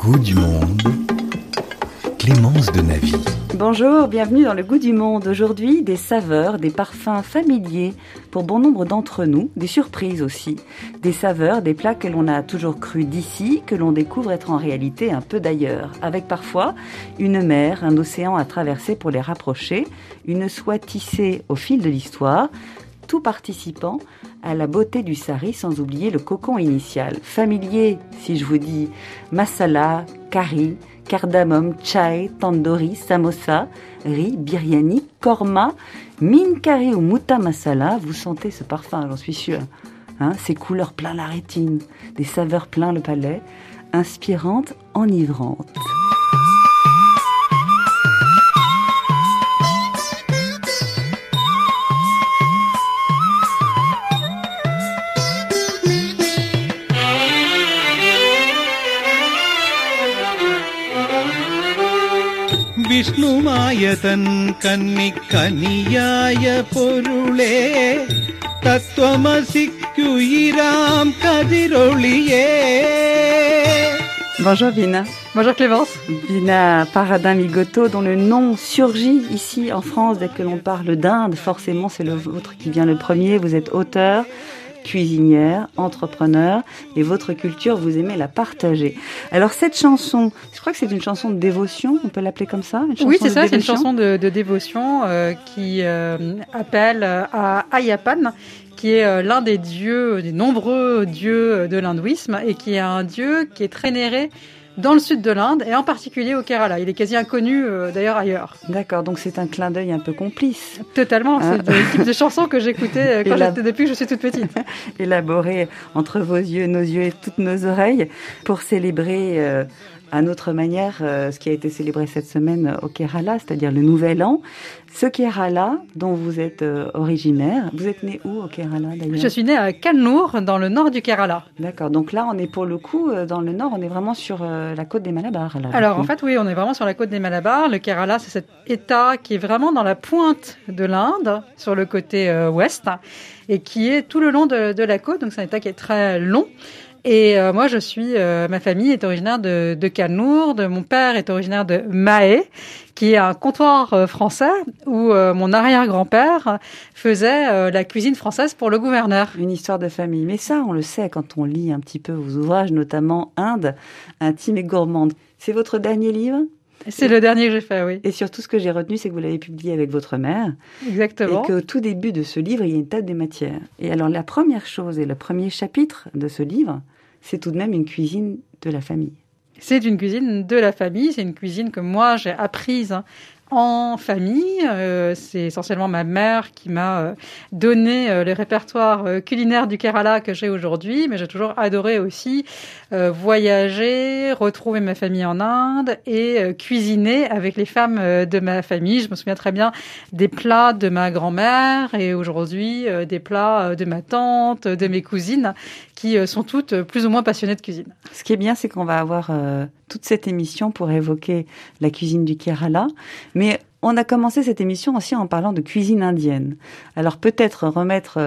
goût du monde, Clémence de Navy. Bonjour, bienvenue dans le goût du monde. Aujourd'hui, des saveurs, des parfums familiers pour bon nombre d'entre nous, des surprises aussi. Des saveurs, des plats que l'on a toujours cru d'ici, que l'on découvre être en réalité un peu d'ailleurs. Avec parfois une mer, un océan à traverser pour les rapprocher, une soie tissée au fil de l'histoire, tout participant à la beauté du sari sans oublier le cocon initial. Familier, si je vous dis masala, curry, cardamome, chai, tandoori, samosa, riz, biryani, korma, mine curry ou muta masala, vous sentez ce parfum, j'en suis sûre. Ces couleurs plein la rétine, des saveurs plein le palais, inspirantes, enivrantes. Vishnumaya തൻ കന്നിക്കനിയായ പൊരുളേ തത്വമസിക്കുയിരാം കതിരൊളിയേ. Bonjour Vina. Bonjour Clémence. Vina Paradin-Migoto, dont le nom surgit ici en France dès que l'on parle d'Inde. Forcément, c'est le vôtre qui vient le premier. Vous êtes auteur, cuisinière, entrepreneur, et votre culture, vous aimez la partager. Alors cette chanson, je crois que c'est une chanson de dévotion, on peut l'appeler comme ça, une chanson. Oui, c'est ça, dévotion. c'est une chanson de dévotion qui appelle à Ayyappan, qui est l'un des dieux, des nombreux dieux de l'hindouisme, et qui est un dieu qui est très vénéré dans le sud de l'Inde, et en particulier au Kerala. Il est quasi inconnu d'ailleurs ailleurs. D'accord, donc c'est un clin d'œil un peu complice. Totalement, c'est le type de chanson que j'écoutais depuis que je suis toute petite. Élaboré entre vos yeux, nos yeux et toutes nos oreilles, pour célébrer à notre manière ce qui a été célébré cette semaine au Kerala, c'est-à-dire le Nouvel An. Ce Kerala dont vous êtes originaire, vous êtes né où au Kerala d'ailleurs ? Je suis née à Kannur, dans le nord du Kerala. D'accord, donc là on est pour le coup, dans le nord, on est vraiment sur la côte des Malabars. Là, alors en fait oui, on est vraiment sur la côte des Malabars. Le Kerala, c'est cet état qui est vraiment dans la pointe de l'Inde, sur le côté ouest, et qui est tout le long de la côte, donc c'est un état qui est très long. Et moi, ma famille est originaire de Kannur, mon père est originaire de Mahé, qui est un comptoir français où mon arrière-grand-père faisait la cuisine française pour le gouverneur. Une histoire de famille. Mais ça, on le sait quand on lit un petit peu vos ouvrages, notamment Inde, intime et gourmande. C'est votre dernier livre ? C'est le dernier que j'ai fait, oui. Et surtout, ce que j'ai retenu, c'est que vous l'avez publié avec votre mère. Exactement. Et qu'au tout début de ce livre, il y a une table des matières. Et alors, la première chose et le premier chapitre de ce livre, c'est tout de même une cuisine de la famille. C'est une cuisine de la famille, c'est une cuisine que moi j'ai apprise en famille. C'est essentiellement ma mère qui m'a donné le répertoire culinaire du Kerala que j'ai aujourd'hui, mais j'ai toujours adoré aussi voyager, retrouver ma famille en Inde et cuisiner avec les femmes de ma famille. Je me souviens très bien des plats de ma grand-mère et aujourd'hui des plats de ma tante, de mes cousines, qui sont toutes plus ou moins passionnées de cuisine. Ce qui est bien, c'est qu'on va avoir toute cette émission pour évoquer la cuisine du Kerala. Mais on a commencé cette émission aussi en parlant de cuisine indienne. Alors peut-être remettre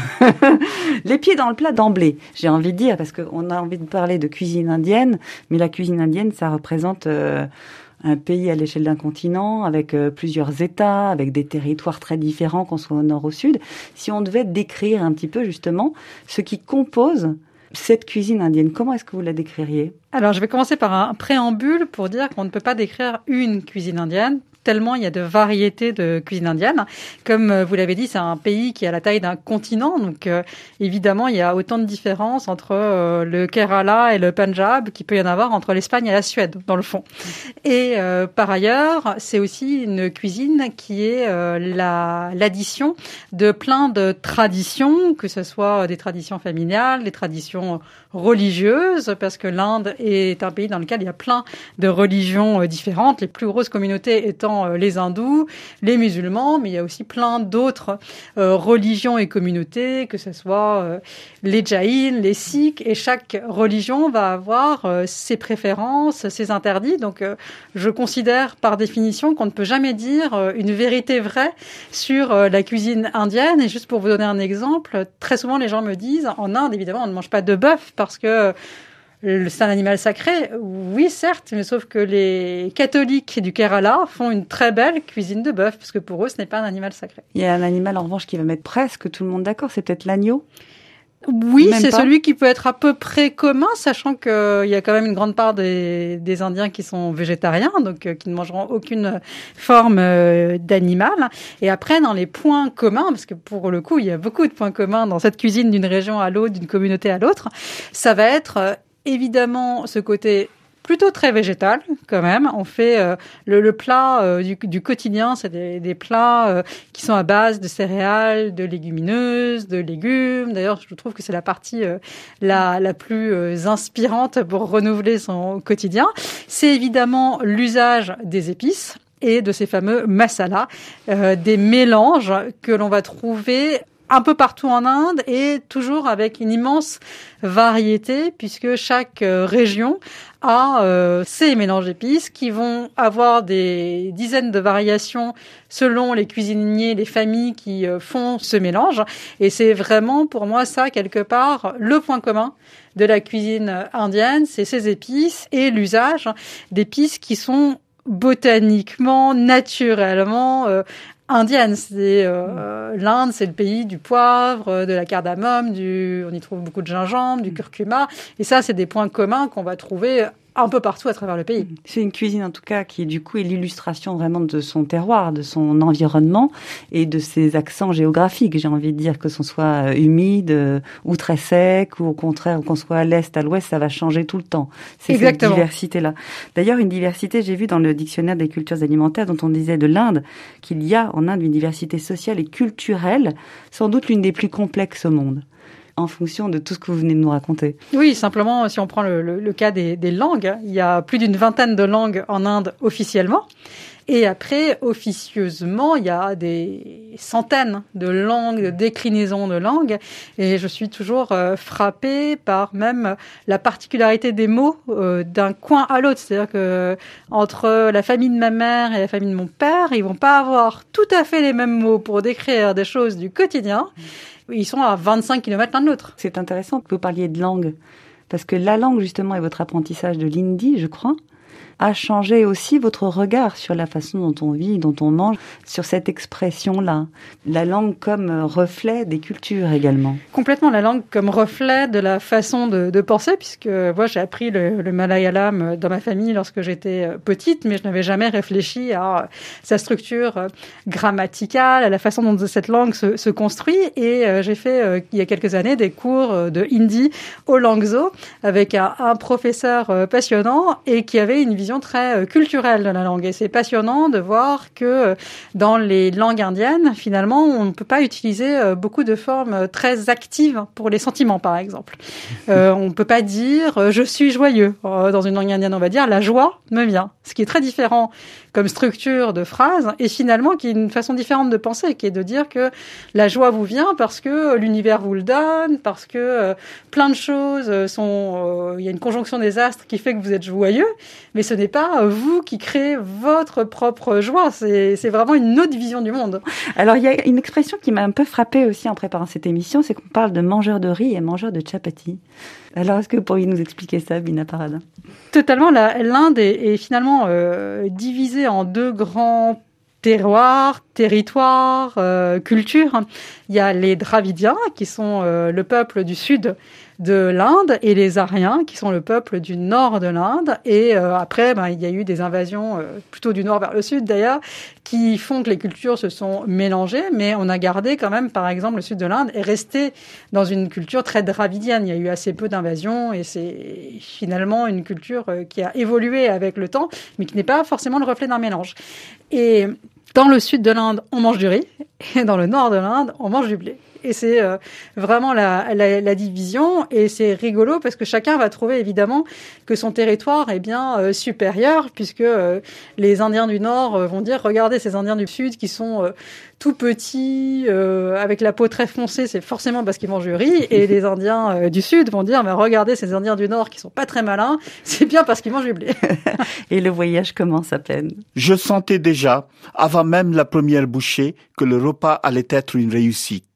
les pieds dans le plat d'emblée, j'ai envie de dire, parce qu'on a envie de parler de cuisine indienne, mais la cuisine indienne, ça représente un pays à l'échelle d'un continent, avec plusieurs États, avec des territoires très différents, qu'on soit au nord ou au sud. Si on devait décrire un petit peu justement ce qui compose cette cuisine indienne, comment est-ce que vous la décririez ? Alors, je vais commencer par un préambule pour dire qu'on ne peut pas décrire une cuisine indienne, tellement il y a de variétés de cuisine indienne. Comme vous l'avez dit, c'est un pays qui a la taille d'un continent, donc évidemment, il y a autant de différences entre le Kerala et le Punjab qu'il peut y en avoir entre l'Espagne et la Suède, dans le fond. Et par ailleurs, c'est aussi une cuisine qui est l'addition de plein de traditions, que ce soit des traditions familiales, des traditions religieuses, parce que l'Inde est un pays dans lequel il y a plein de religions différentes, les plus grosses communautés étant les hindous, les musulmans, mais il y a aussi plein d'autres religions et communautés, que ce soit les jaïns, les sikhs, et chaque religion va avoir ses préférences, ses interdits. Donc je considère par définition qu'on ne peut jamais dire une vérité vraie sur la cuisine indienne. Et juste pour vous donner un exemple, très souvent les gens me disent, en Inde évidemment on ne mange pas de bœuf parce que c'est un animal sacré. Oui, certes, mais sauf que les catholiques du Kerala font une très belle cuisine de bœuf, parce que pour eux, ce n'est pas un animal sacré. Il y a un animal, en revanche, qui va mettre presque tout le monde d'accord, c'est peut-être l'agneau. Oui, Même c'est pas. celui qui peut être à peu près commun, sachant qu'il y a quand même une grande part des Indiens qui sont végétariens, donc qui ne mangeront aucune forme d'animal. Et après, dans les points communs, parce que pour le coup, il y a beaucoup de points communs dans cette cuisine d'une région à l'autre, d'une communauté à l'autre, ça va être évidemment ce côté plutôt très végétal quand même. On fait le plat du quotidien, c'est des plats qui sont à base de céréales, de légumineuses, de légumes. D'ailleurs, je trouve que c'est la partie la plus inspirante pour renouveler son quotidien. C'est évidemment l'usage des épices et de ces fameux masala, des mélanges que l'on va trouver un peu partout en Inde et toujours avec une immense variété puisque chaque région a ces mélanges d'épices qui vont avoir des dizaines de variations selon les cuisiniers, les familles qui font ce mélange. Et c'est vraiment pour moi ça quelque part le point commun de la cuisine indienne, c'est ces épices et l'usage d'épices qui sont botaniquement, naturellement indienne. C'est l'Inde, c'est le pays du poivre, de la cardamome, on y trouve beaucoup de gingembre, du curcuma. Et ça, c'est des points communs qu'on va trouver un peu partout à travers le pays. C'est une cuisine en tout cas qui du coup est l'illustration vraiment de son terroir, de son environnement et de ses accents géographiques. J'ai envie de dire que ce soit humide ou très sec ou au contraire qu'on soit à l'est, à l'ouest, ça va changer tout le temps. C'est Exactement. Cette diversité-là. D'ailleurs, une diversité, j'ai vu dans le dictionnaire des cultures alimentaires dont on disait de l'Inde qu'il y a en Inde une diversité sociale et culturelle, sans doute l'une des plus complexes au monde, en fonction de tout ce que vous venez de nous raconter. Oui, simplement, si on prend le cas des langues, il y a plus d'une vingtaine de langues en Inde officiellement. Et après, officieusement, il y a des centaines de langues, de déclinaisons de langues. Et je suis toujours frappée par même la particularité des mots d'un coin à l'autre. C'est-à-dire que entre la famille de ma mère et la famille de mon père, ils vont pas avoir tout à fait les mêmes mots pour décrire des choses du quotidien. Ils sont à 25 km l'un de l'autre. C'est intéressant que vous parliez de langue, parce que la langue, justement, et votre apprentissage de l'hindi, je crois, a changé aussi votre regard sur la façon dont on vit, dont on mange, sur cette expression-là. La langue comme reflet des cultures également. Complètement, la langue comme reflet de la façon de penser, puisque moi j'ai appris le malayalam dans ma famille lorsque j'étais petite, mais je n'avais jamais réfléchi à sa structure grammaticale, à la façon dont cette langue se construit. Et j'ai fait il y a quelques années des cours de hindi au Langso avec un professeur passionnant et qui avait une vision très culturelle de la langue. Et c'est passionnant de voir que dans les langues indiennes, finalement, on ne peut pas utiliser beaucoup de formes très actives pour les sentiments, par exemple. On ne peut pas dire « je suis joyeux ». Dans une langue indienne, on va dire « la joie me vient ». Ce qui est très différent comme structure de phrase et finalement qui est une façon différente de penser, qui est de dire que la joie vous vient parce que l'univers vous le donne, parce que plein de choses sont... il y a une conjonction des astres qui fait que vous êtes joyeux, mais ce n'est pas vous qui créez votre propre joie. C'est vraiment une autre vision du monde. Alors, il y a une expression qui m'a un peu frappée aussi en préparant cette émission, c'est qu'on parle de mangeur de riz et mangeur de chapati. Alors, est-ce que vous pourriez nous expliquer ça, Bina Parada? Totalement. L'Inde est finalement divisée en deux grands terroirs, territoires, cultures. Il y a les Dravidiens, qui sont le peuple du sud de l'Inde, et les Aryens, qui sont le peuple du nord de l'Inde. Et après, il y a eu des invasions, plutôt du nord vers le sud d'ailleurs, qui font que les cultures se sont mélangées, mais on a gardé quand même, par exemple, le sud de l'Inde est resté dans une culture très dravidienne. Il y a eu assez peu d'invasions, et c'est finalement une culture qui a évolué avec le temps, mais qui n'est pas forcément le reflet d'un mélange. Et dans le sud de l'Inde, on mange du riz, et dans le nord de l'Inde, on mange du blé. Et c'est vraiment la division, et c'est rigolo parce que chacun va trouver évidemment que son territoire est bien supérieur, puisque les Indiens du Nord vont dire regardez ces Indiens du Sud qui sont tout petits, avec la peau très foncée, c'est forcément parce qu'ils mangent du riz, et les Indiens du Sud vont dire mais regardez ces Indiens du Nord qui sont pas très malins, c'est bien parce qu'ils mangent du blé. Et le voyage commence à peine. Je sentais déjà, avant même la première bouchée, que le repas allait être une réussite.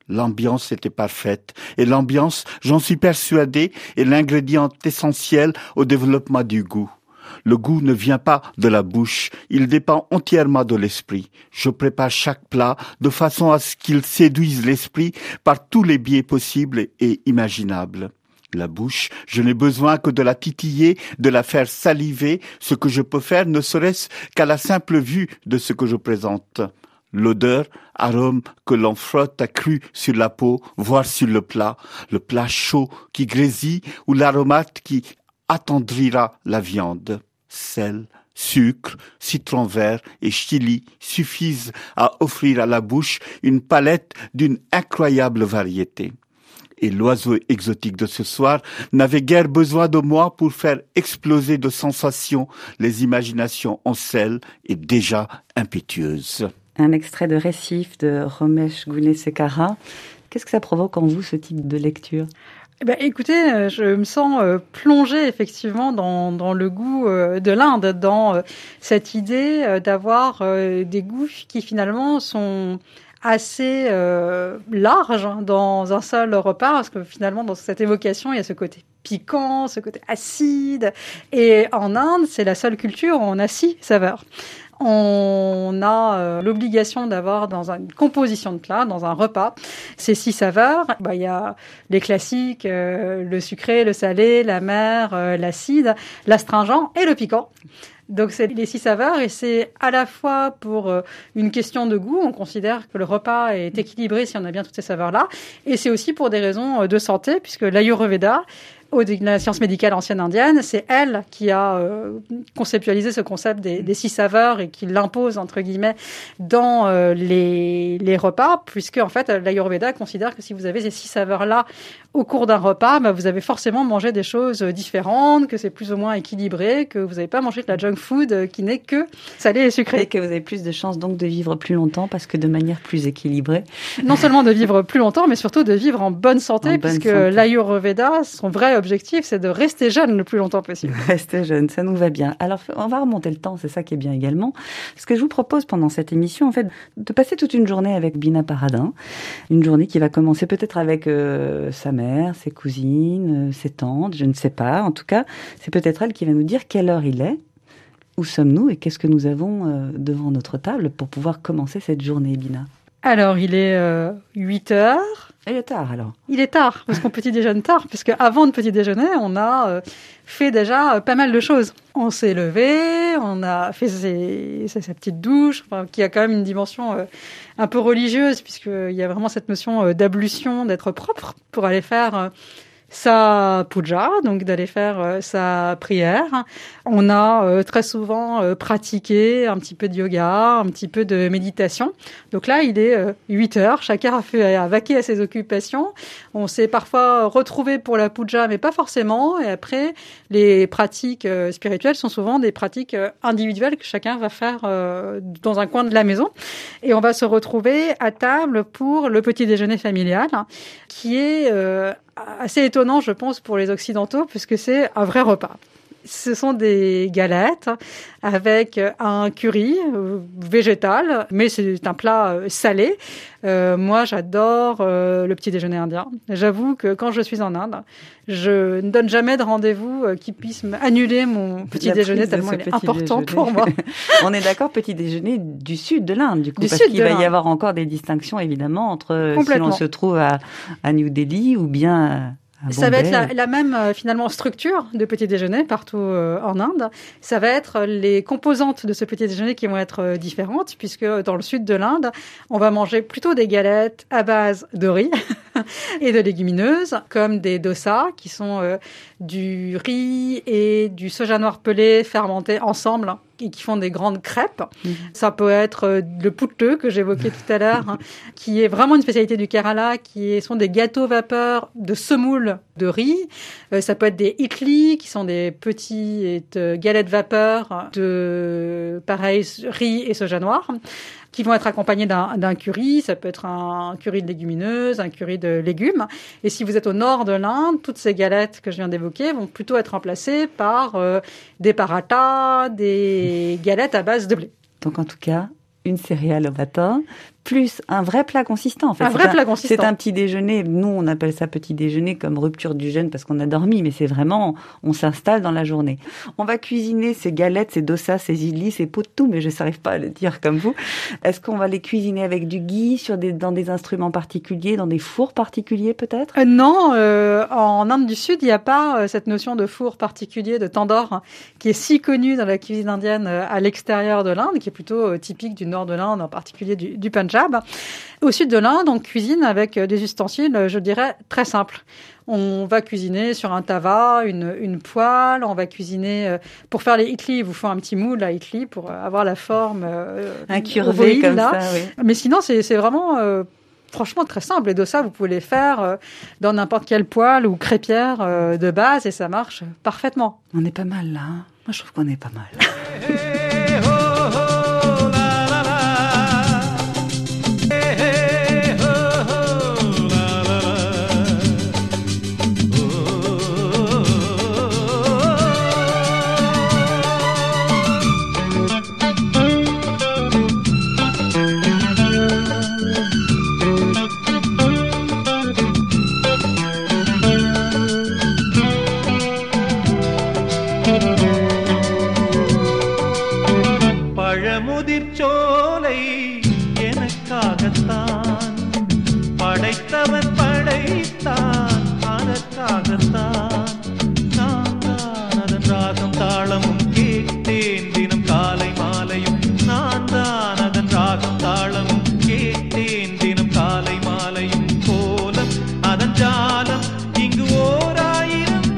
L'ambiance était parfaite. Et l'ambiance, j'en suis persuadé, est l'ingrédient essentiel au développement du goût. Le goût ne vient pas de la bouche, il dépend entièrement de l'esprit. Je prépare chaque plat de façon à ce qu'il séduise l'esprit par tous les biais possibles et imaginables. La bouche, je n'ai besoin que de la titiller, de la faire saliver, ce que je peux faire ne serait-ce qu'à la simple vue de ce que je présente. L'odeur, arôme que l'on frotte accru sur la peau, voire sur le plat chaud qui grésille ou l'aromate qui attendrira la viande. Sel, sucre, citron vert et chili suffisent à offrir à la bouche une palette d'une incroyable variété. Et l'oiseau exotique de ce soir n'avait guère besoin de moi pour faire exploser de sensations les imaginations en sel et déjà impétueuses. Un extrait de Récif de Romesh Gunsekarra. Qu'est-ce que ça provoque en vous, ce type de lecture ? Écoutez, je me sens plongée effectivement dans le goût de l'Inde, dans cette idée d'avoir des goûts qui finalement sont assez larges dans un seul repas, parce que finalement dans cette évocation il y a ce côté piquant, ce côté acide, et en Inde c'est la seule culture où on a 6 saveurs. On a l'obligation d'avoir dans une composition de plat, dans un repas, ces 6 saveurs. Il y a les classiques, le sucré, le salé, l'amer, l'acide, l'astringent et le piquant. Donc c'est les 6 saveurs et c'est à la fois pour une question de goût, on considère que le repas est équilibré si on a bien toutes ces saveurs-là, et c'est aussi pour des raisons de santé, puisque l'Ayurveda, la science médicale ancienne indienne, c'est elle qui a conceptualisé ce concept des 6 saveurs et qui l'impose, entre guillemets, dans les repas, puisque en fait, l'Ayurveda considère que si vous avez ces 6 saveurs-là au cours d'un repas, vous avez forcément mangé des choses différentes, que c'est plus ou moins équilibré, que vous n'avez pas mangé de la junk food qui n'est que salé et sucré. Et que vous avez plus de chances donc de vivre plus longtemps parce que de manière plus équilibrée. Non seulement de vivre plus longtemps, mais surtout de vivre en bonne santé, puisque l'Ayurveda, son vrai objectif, c'est de rester jeune le plus longtemps possible. Rester jeune, ça nous va bien. Alors, on va remonter le temps, c'est ça qui est bien également. Ce que je vous propose pendant cette émission, en fait, de passer toute une journée avec Bina Paradin. Une journée qui va commencer peut-être avec sa mère, ses cousines, ses tantes, je ne sais pas. En tout cas, c'est peut-être elle qui va nous dire quelle heure il est, où sommes-nous et qu'est-ce que nous avons devant notre table pour pouvoir commencer cette journée, Bina. Alors, il est 8 heures. Il est tard, alors. Il est tard, parce qu'on petit déjeune tard, puisque avant de petit déjeuner, on a fait déjà pas mal de choses. On s'est levé, on a fait sa petite douche, qui a quand même une dimension un peu religieuse, puisqu'il y a vraiment cette notion d'ablution, d'être propre, pour aller faire sa puja, donc d'aller faire sa prière. On a très souvent pratiqué un petit peu de yoga, un petit peu de méditation. Donc là, il est 8 heures, chacun a vaqué à ses occupations. On s'est parfois retrouvé pour la puja, mais pas forcément. Et après, les pratiques spirituelles sont souvent des pratiques individuelles que chacun va faire dans un coin de la maison. Et on va se retrouver à table pour le petit déjeuner familial, qui est assez étonnant, je pense, pour les Occidentaux, puisque c'est un vrai repas. Ce sont des galettes avec un curry végétal, mais c'est un plat salé. Moi, j'adore le petit déjeuner indien. J'avoue que quand je suis en Inde, je ne donne jamais de rendez-vous qui puisse annuler mon petit déjeuner, tellement il est important pour moi. On est d'accord, petit déjeuner du sud de l'Inde, du coup, parce qu'il va y avoir encore des distinctions, évidemment, entre si l'on se trouve à New Delhi ou bien ça va être la même finalement structure de petit déjeuner partout en Inde. Ça va être les composantes de ce petit déjeuner qui vont être différentes, puisque dans le sud de l'Inde, on va manger plutôt des galettes à base de riz et de légumineuses, comme des dosas, qui sont du riz et du soja noir pelé fermentés ensemble et qui font des grandes crêpes. Mmh. Ça peut être le putteux que j'évoquais tout à l'heure, qui est vraiment une spécialité du Kerala, sont des gâteaux vapeur de semoule de riz. Ça peut être des idlis, qui sont des petites galettes vapeur de, pareil, riz et soja noir, qui vont être accompagnés d'un curry. Ça peut être un curry de légumineuses, un curry de légumes. Et si vous êtes au nord de l'Inde, toutes ces galettes que je viens d'évoquer vont plutôt être remplacées par des parathas, des galettes à base de blé. Donc en tout cas, une céréale au matin, plus un vrai plat consistant, en fait. C'est un petit déjeuner. Nous, on appelle ça petit déjeuner comme rupture du jeûne parce qu'on a dormi, mais c'est vraiment, on s'installe dans la journée. On va cuisiner ces galettes, ces dossas, ces idlis, ces pottou, mais je n'arrive pas à le dire comme vous. Est-ce qu'on va les cuisiner avec du ghee, dans des instruments particuliers, dans des fours particuliers peut-être? Non, en Inde du Sud, il n'y a pas cette notion de four particulier, de tandoor, qui est si connue dans la cuisine indienne à l'extérieur de l'Inde, qui est plutôt typique du nord de l'Inde, en particulier du Punjab. Au sud de l'Inde, on cuisine avec des ustensiles, je dirais, très simples. On va cuisiner sur un tava, une poêle, on va cuisiner... pour faire les idlis, il vous faut un petit moule à idli pour avoir la forme... incurvée comme là. Ça, oui. Mais sinon, c'est vraiment... franchement, très simple. Les dossas, vous pouvez les faire dans n'importe quelle poêle ou crêpière de base et ça marche parfaitement. On est pas mal là. Hein. Moi, je trouve qu'on est pas mal. Pazhamudircholai எனக்காகத்தான் படைத்தவன் படைத்தான் அதற்காகத்தான் நான் தான் அதன் ராகம் தாளமும் கேட்டேன் தினம் காலை மாலையும் நான் தான் அதன் ராகம் தாளமும் கேட்டேன் தினம் காலை மாலையும் கோலம் அதன் ஜாலம் இங்கு ஓராயிரம்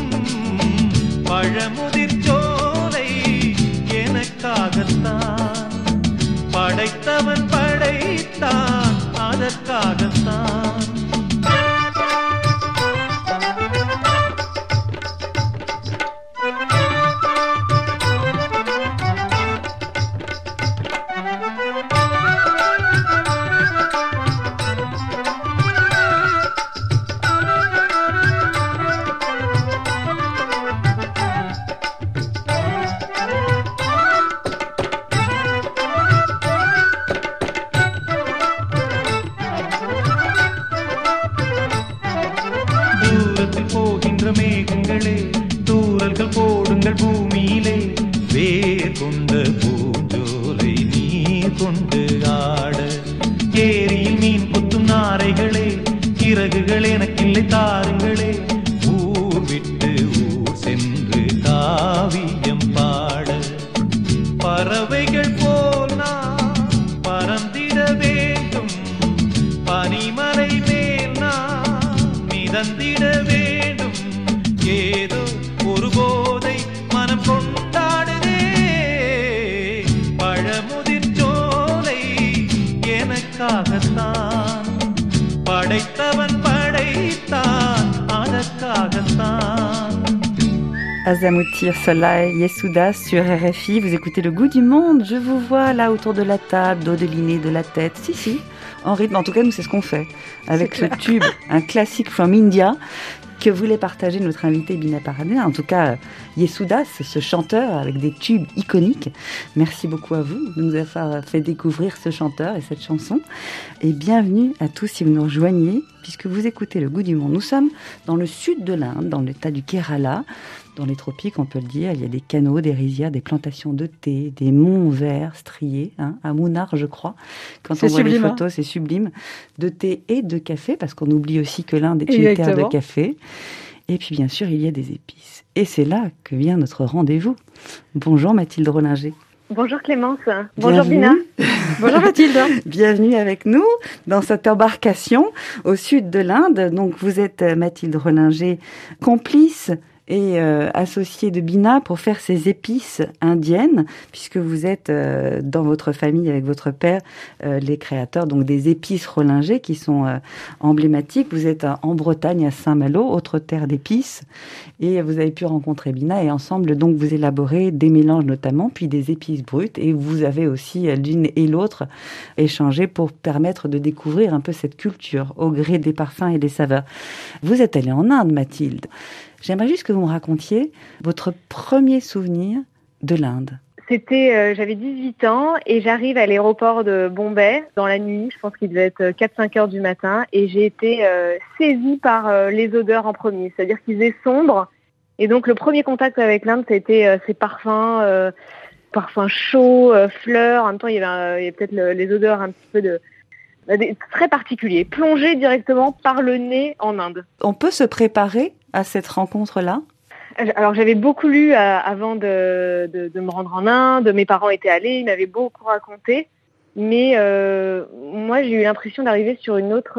பழமுதிர்ச்சோலை எனக்காகத்தான் படைத்தவன் படைத்தான் அதற்காகத்தான் மேகங்களே தூறல்கள் போடுங்கள் பூமியிலே வேர் கொண்ட பூஞ்சோலை நீர் கொண்டு ஆட ஏரியில் மீன் கொத்தும் நாரைகளே இறகுகள் எனக்கில்லை தாருங்களே ஊர் விட்டு ஊர் சென்று காவியம் பாட பறவைகள் போல் நான் பறந்திட வேண்டும் பனிமலை மேல் நான் மிதந்திட வேண்டும் ஏதோ ஒரு போதை மனம் கொண்டாடுதே பழமுதிர்ச்சோலை எனக்காகத்தான் படைத்தவன் படைத்தான் அதற்காகத்தான். Azamoutir Solai Yesoudas sur RFI, vous écoutez Le Goût du Monde, je vous vois là autour de la table, dos de l'inné de la tête, si, en rythme, en tout cas nous c'est ce qu'on fait, avec ce tube, un classique from India, que voulait partager notre invité Bina Paradena, en tout cas Yesoudas, ce chanteur avec des tubes iconiques. Merci beaucoup à vous de nous avoir fait découvrir ce chanteur et cette chanson. Et bienvenue à tous si vous nous rejoignez, puisque vous écoutez Le Goût du Monde. Nous sommes dans le sud de l'Inde, dans l'état du Kerala, dans les tropiques, on peut le dire. Il y a des canaux, des rizières, des plantations de thé, des monts verts striés, à Munnar, je crois. Quand on voit les photos, c'est sublime. De thé et de café, parce qu'on oublie aussi que l'Inde est une terre de café. Et puis, bien sûr, il y a des épices. Et c'est là que vient notre rendez-vous. Bonjour Mathilde Rollinger. Bonjour Clémence. Bonjour Bina. Bonjour Mathilde. Bienvenue avec nous dans cette embarcation au sud de l'Inde. Donc, vous êtes Mathilde Rollinger, complice et associée de Bina pour faire ces épices indiennes, puisque vous êtes dans votre famille avec votre père les créateurs donc des épices Rollinger qui sont emblématiques. Vous êtes en Bretagne à Saint-Malo, autre terre d'épices, et vous avez pu rencontrer Bina et ensemble donc vous élaborez des mélanges notamment, puis des épices brutes, et vous avez aussi l'une et l'autre échangé pour permettre de découvrir un peu cette culture au gré des parfums et des saveurs. Vous êtes allée en Inde, Mathilde. J'aimerais juste que vous me racontiez votre premier souvenir de l'Inde. J'avais 18 ans et j'arrive à l'aéroport de Bombay dans la nuit. Je pense qu'il devait être 4-5 heures du matin et j'ai été saisie par les odeurs en premier. C'est-à-dire qu'il faisait sombre et donc le premier contact avec l'Inde, c'était ces parfums chauds, fleurs. En même temps, il y avait peut-être les odeurs un petit peu très particuliers. Plongé directement par le nez en Inde. On peut se préparer à cette rencontre-là ? Alors j'avais beaucoup lu avant de me rendre en Inde, mes parents étaient allés, ils m'avaient beaucoup raconté, mais moi j'ai eu l'impression d'arriver sur une autre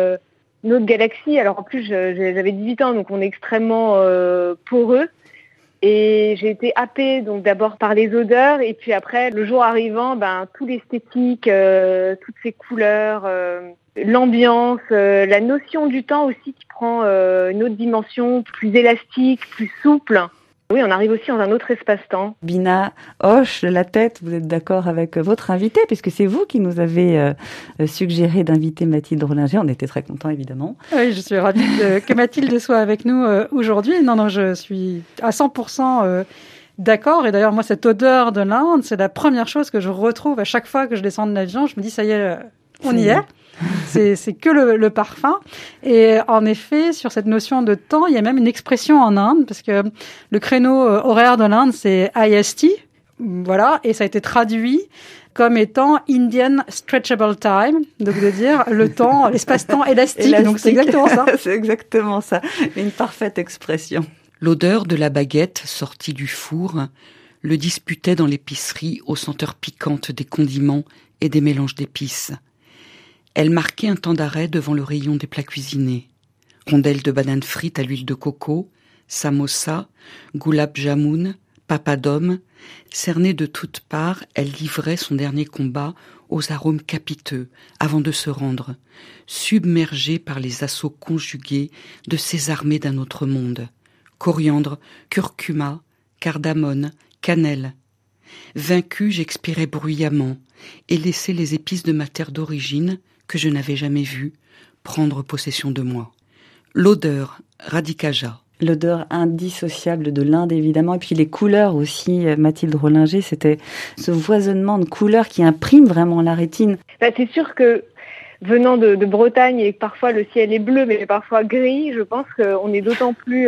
galaxie. Alors en plus j'avais 18 ans, donc on est extrêmement poreux, et j'ai été happée donc d'abord par les odeurs, et puis après le jour arrivant, tout l'esthétique, toutes ces couleurs, l'ambiance, la notion du temps aussi qui prend une autre dimension, plus élastique, plus souple. Oui, on arrive aussi dans un autre espace-temps. Bina hoche la tête, vous êtes d'accord avec votre invité, puisque c'est vous qui nous avez suggéré d'inviter Mathilde Rollinger. On était très contents, évidemment. Oui, je suis ravie que Mathilde soit avec nous aujourd'hui. Non, je suis à 100% d'accord. Et d'ailleurs, moi, cette odeur de l'Inde, c'est la première chose que je retrouve à chaque fois que je descends de l'avion. Je me dis, ça y est, on y est. C'est que le parfum. Et en effet, sur cette notion de temps, il y a même une expression en Inde, parce que le créneau horaire de l'Inde, c'est IST. Voilà. Et ça a été traduit comme étant Indian Stretchable Time. Donc, de dire le temps, l'espace-temps élastique. Donc, c'est exactement ça. C'est exactement ça. Une parfaite expression. L'odeur de la baguette sortie du four le disputait dans l'épicerie aux senteurs piquantes des condiments et des mélanges d'épices. Elle marquait un temps d'arrêt devant le rayon des plats cuisinés. Rondelles de bananes frites à l'huile de coco, samosa, gulab jamun, papadum. Cernée de toutes parts, elle livrait son dernier combat aux arômes capiteux avant de se rendre, submergée par les assauts conjugués de ces armées d'un autre monde. Coriandre, curcuma, cardamone, cannelle. Vaincue, j'expirais bruyamment et laissais les épices de ma terre d'origine, que je n'avais jamais vues, prendre possession de moi. L'odeur, Radhikaja. L'odeur indissociable de l'Inde, évidemment, et puis les couleurs aussi, Mathilde Rollinger, c'était ce foisonnement de couleurs qui imprime vraiment la rétine. C'est sûr que venant de Bretagne, et parfois le ciel est bleu, mais parfois gris, je pense qu'on est d'autant plus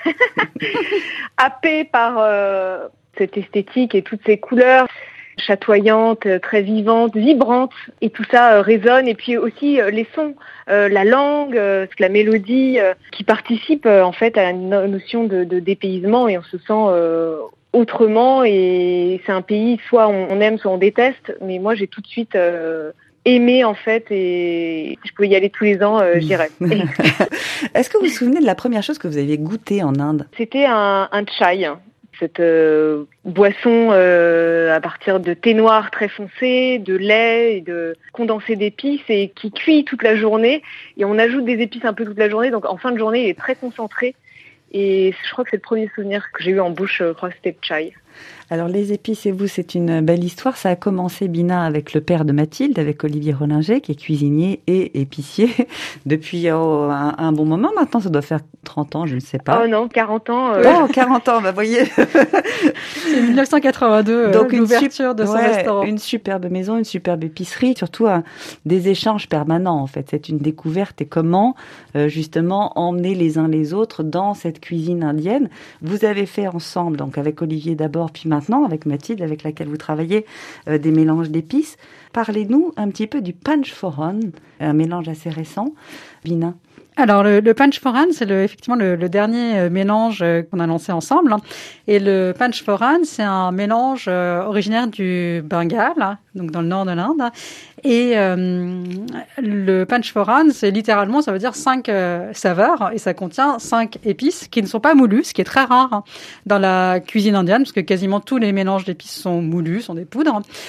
happé par cette esthétique et toutes ces couleurs chatoyantes, très vivantes, vibrantes, et tout ça résonne. Et puis aussi les sons, la langue, la mélodie, qui participent en fait à la notion de dépaysement, et on se sent autrement. Et c'est un pays, soit on aime, soit on déteste, mais moi j'ai tout de suite aimé en fait, et je pouvais y aller tous les ans, j'irais. Est-ce que vous vous souvenez de la première chose que vous aviez goûtée en Inde ? C'était un chai. Cette boisson à partir de thé noir très foncé, de lait et de condensé d'épices, et qui cuit toute la journée. Et on ajoute des épices un peu toute la journée, donc en fin de journée, il est très concentré. Et je crois que c'est le premier souvenir que j'ai eu en bouche, je crois que c'était le chai. Alors les épices et vous, c'est une belle histoire. Ça a commencé, Bina, avec le père de Mathilde, avec Olivier Rollinger, qui est cuisinier et épicier depuis un bon moment. Maintenant, ça doit faire 30 ans, je ne sais pas. Oh non, 40 ans. Oh, 40 ans, voyez. C'est 1982, donc l'ouverture de ce restaurant. Une superbe maison, une superbe épicerie, surtout des échanges permanents, en fait. C'est une découverte. Et comment, justement, emmener les uns les autres dans cette cuisine indienne. Vous avez fait ensemble, donc avec Olivier d'abord, puis maintenant avec Mathilde, avec laquelle vous travaillez, des mélanges d'épices. Parlez-nous un petit peu du Panchphoron, un mélange assez récent. Bina. Alors le Panchphoron, c'est effectivement le dernier mélange qu'on a lancé ensemble. Et le Panchphoron, c'est un mélange originaire du Bengale, donc dans le nord de l'Inde. Et le Panchphoron, c'est littéralement, ça veut dire 5 saveurs, et ça contient 5 épices qui ne sont pas moulues, ce qui est très rare dans la cuisine indienne, parce que quasiment tous les mélanges d'épices sont moulus, sont des poudres.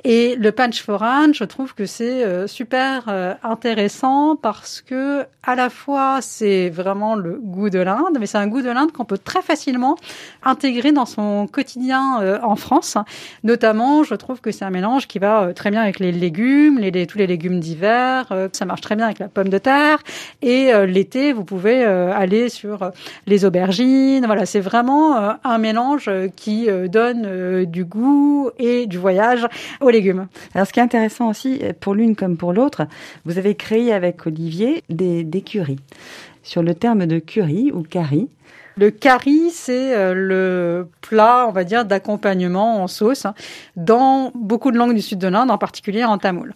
Et le panchphoran, je trouve que c'est super intéressant parce que à la fois c'est vraiment le goût de l'Inde, mais c'est un goût de l'Inde qu'on peut très facilement intégrer dans son quotidien en France. Notamment, je trouve que c'est un mélange qui va très bien avec les légumes, tous les légumes d'hiver. Ça marche très bien avec la pomme de terre. Et l'été, vous pouvez aller sur les aubergines. Voilà, c'est vraiment un mélange qui donne du goût et du voyage aux légumes. Alors, ce qui est intéressant aussi, pour l'une comme pour l'autre, vous avez créé avec Olivier des currys. Sur le terme de curry ou curry, le curry, c'est le plat, on va dire, d'accompagnement en sauce dans beaucoup de langues du sud de l'Inde, en particulier en tamoul.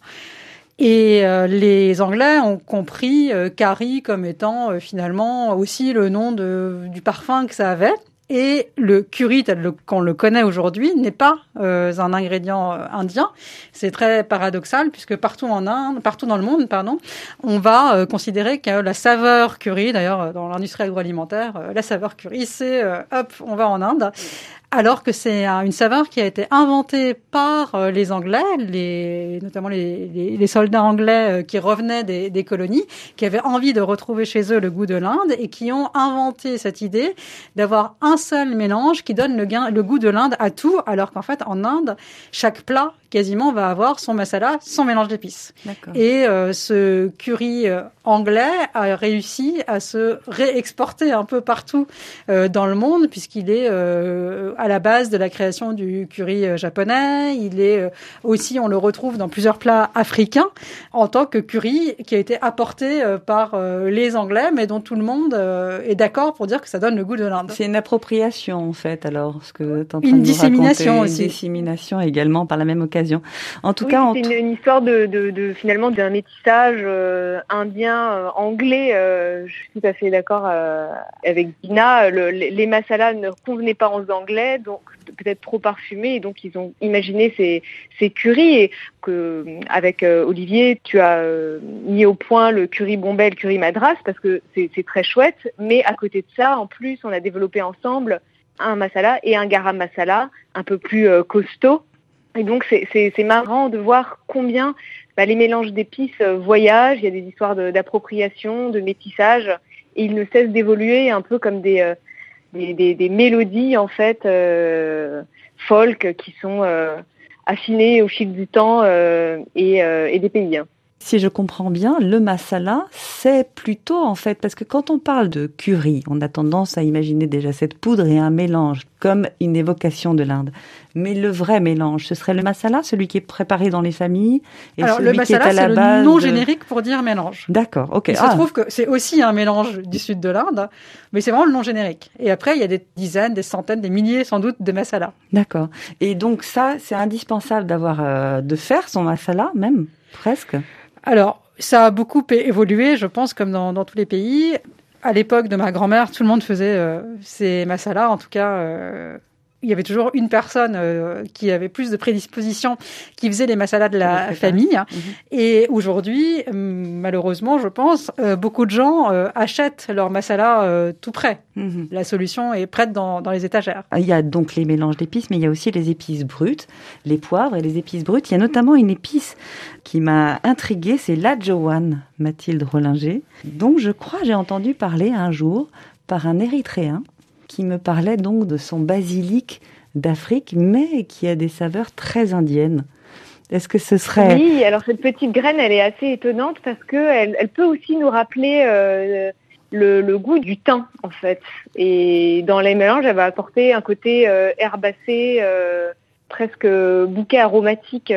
Et les Anglais ont compris curry comme étant finalement aussi le nom du parfum que ça avait. Et le curry, tel qu'on le connaît aujourd'hui, n'est pas un ingrédient indien. C'est très paradoxal puisque partout dans le monde, on va considérer que la saveur curry, d'ailleurs dans l'industrie agroalimentaire, la saveur curry, c'est on va en Inde. Alors que c'est une saveur qui a été inventée par les Anglais, notamment les soldats anglais qui revenaient des colonies, qui avaient envie de retrouver chez eux le goût de l'Inde et qui ont inventé cette idée d'avoir un seul mélange qui donne le goût de l'Inde à tout, alors qu'en fait, en Inde, chaque plat quasiment va avoir son masala, son mélange d'épices. D'accord. Et ce curry anglais a réussi à se réexporter un peu partout dans le monde, puisqu'il est à la base de la création du curry japonais. Il est aussi, on le retrouve dans plusieurs plats africains en tant que curry qui a été apporté par les Anglais, mais dont tout le monde est d'accord pour dire que ça donne le goût de l'Inde. C'est une appropriation en fait, alors ce que vous êtes en train une de nous dissémination raconter, aussi. Une dissémination également par la même occasion. En tout oui, cas, c'est une histoire de finalement d'un métissage indien anglais. Je suis tout à fait d'accord avec Dina. Les masalas ne convenaient pas aux Anglais, donc peut-être trop parfumés, et donc ils ont imaginé ces currys. Et que avec Olivier, tu as mis au point le curry Bombay et le curry Madras parce que c'est très chouette. Mais à côté de ça, en plus, on a développé ensemble un masala et un garam masala un peu plus costaud. Et donc c'est marrant de voir combien les mélanges d'épices voyagent. Il y a des histoires d'appropriation, de métissage, et ils ne cessent d'évoluer un peu comme des mélodies en fait folk qui sont affinées au fil du temps et des pays. Si je comprends bien, le masala, c'est plutôt en fait, parce que quand on parle de curry, on a tendance à imaginer déjà cette poudre et un mélange, comme une évocation de l'Inde. Mais le vrai mélange, ce serait le masala, celui qui est préparé dans les familles, et alors, celui le masala, qui est à la base. C'est le nom générique pour dire mélange. D'accord, ok. Il se trouve que c'est aussi un mélange du sud de l'Inde, mais c'est vraiment le nom générique. Et après, il y a des dizaines, des centaines, des milliers sans doute de masala. D'accord. Et donc ça, c'est indispensable de faire son masala, même, presque. Alors, ça a beaucoup évolué, je pense, comme dans tous les pays. À l'époque de ma grand-mère, tout le monde faisait ces masalas. En tout cas, il y avait toujours une personne qui avait plus de prédisposition qui faisait les masalas de la famille. Mmh. Et aujourd'hui, malheureusement, je pense, beaucoup de gens achètent leur masala tout prêt. Mmh. La solution est prête dans les étagères. Il y a donc les mélanges d'épices, mais il y a aussi les épices brutes, les poivres et les épices brutes. Il y a notamment une épice qui m'a intriguée, c'est l'adjowan, Mathilde Rollinger, dont je crois j'ai entendu parler un jour par un Érythréen qui me parlait donc de son basilic d'Afrique, mais qui a des saveurs très indiennes. Est-ce que ce serait... Oui, alors cette petite graine, elle est assez étonnante parce qu'elle peut aussi nous rappeler le goût du thym, en fait. Et dans les mélanges, elle va apporter un côté herbacé, presque bouquet aromatique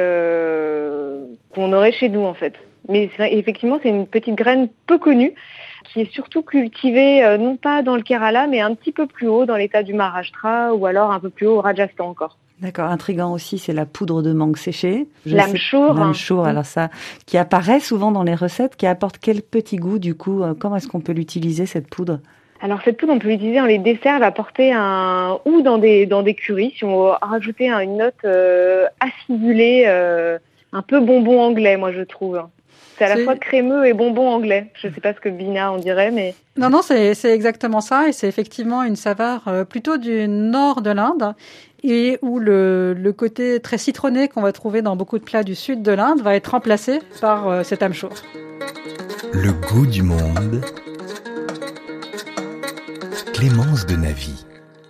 qu'on aurait chez nous, en fait. Mais effectivement, c'est une petite graine peu connue, qui est surtout cultivée, non pas dans le Kerala, mais un petit peu plus haut, dans l'état du Maharashtra, ou alors un peu plus haut au Rajasthan encore. D'accord, intriguant aussi, c'est la poudre de mangue séchée. L'amchour. L'amchour, alors ça, qui apparaît souvent dans les recettes, qui apporte quel petit goût du coup? Comment est-ce qu'on peut l'utiliser, cette poudre? Alors cette poudre, on peut l'utiliser dans les desserts, elle va apporter ou dans des currys, si on veut rajouter une note acidulée, un peu bonbon anglais, moi je trouve. C'est à la fois crémeux et bonbon anglais. Je ne sais pas ce que Bina en dirait, mais... Non, c'est exactement ça. Et c'est effectivement une saveur plutôt du nord de l'Inde. et où le côté très citronné qu'on va trouver dans beaucoup de plats du sud de l'Inde va être remplacé par cette âme chaude. Le goût du monde. Clémence de Navy.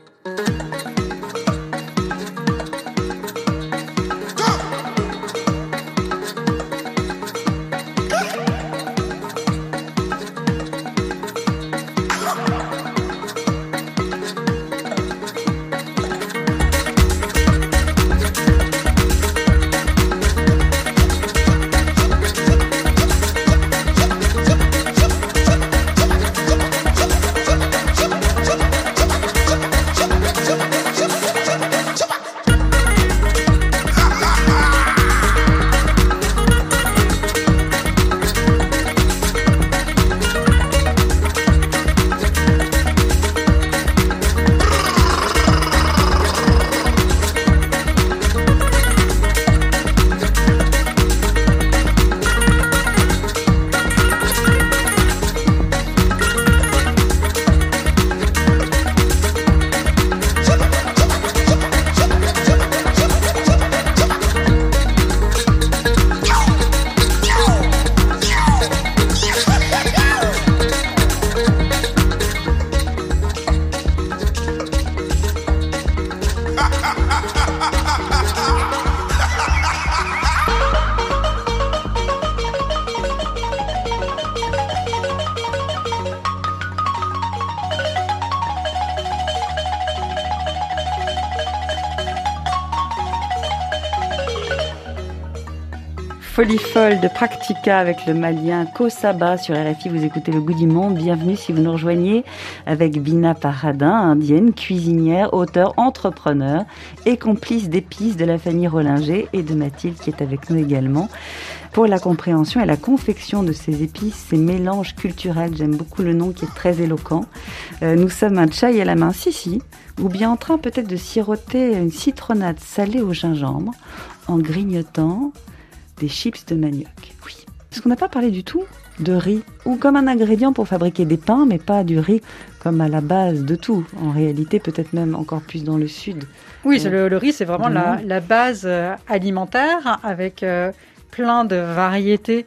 Folie folle de Praktika avec le malien Kosaba sur RFI. Vous écoutez Le Goût du Monde. Bienvenue si vous nous rejoignez avec Bina Paradin, indienne, cuisinière, auteure, entrepreneur et complice d'épices de la famille Rollinger, et de Mathilde qui est avec nous également pour la compréhension et la confection de ces épices, ces mélanges culturels. J'aime beaucoup le nom qui est très éloquent. Nous sommes un chai à la main, si, ou bien en train peut-être de siroter une citronnade salée au gingembre en grignotant des chips de manioc. Oui. Parce qu'on n'a pas parlé du tout de riz, ou comme un ingrédient pour fabriquer des pains, mais pas du riz comme à la base de tout. En réalité, peut-être même encore plus dans le sud. Oui, le riz, c'est vraiment la base alimentaire, avec plein de variétés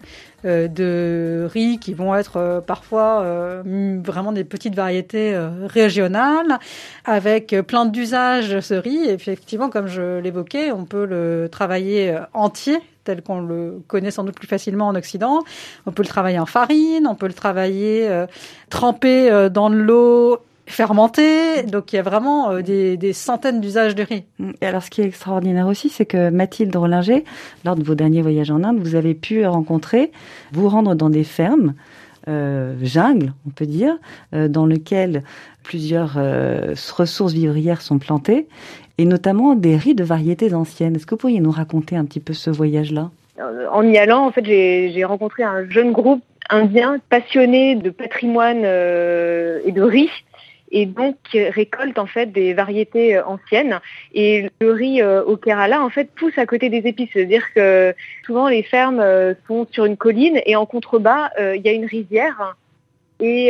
de riz qui vont être parfois vraiment des petites variétés régionales, avec plein d'usages ce riz. Effectivement, comme je l'évoquais, on peut le travailler entier, tel qu'on le connaît sans doute plus facilement en Occident. On peut le travailler en farine, on peut le travailler trempé dans de l'eau fermenté. Donc, il y a vraiment des centaines d'usages de riz. Et alors, ce qui est extraordinaire aussi, c'est que Mathilde Rollinger, lors de vos derniers voyages en Inde, vous avez pu vous rendre dans des fermes, jungle, on peut dire, dans lesquelles plusieurs ressources vivrières sont plantées, et notamment des riz de variétés anciennes. Est-ce que vous pourriez nous raconter un petit peu ce voyage-là ? En y allant, en fait, j'ai rencontré un jeune groupe indien passionné de patrimoine et de riz, et donc récolte en fait des variétés anciennes. Et le riz au Kerala en fait pousse à côté des épices, c'est-à-dire que souvent les fermes sont sur une colline et en contrebas il y a une rizière. Et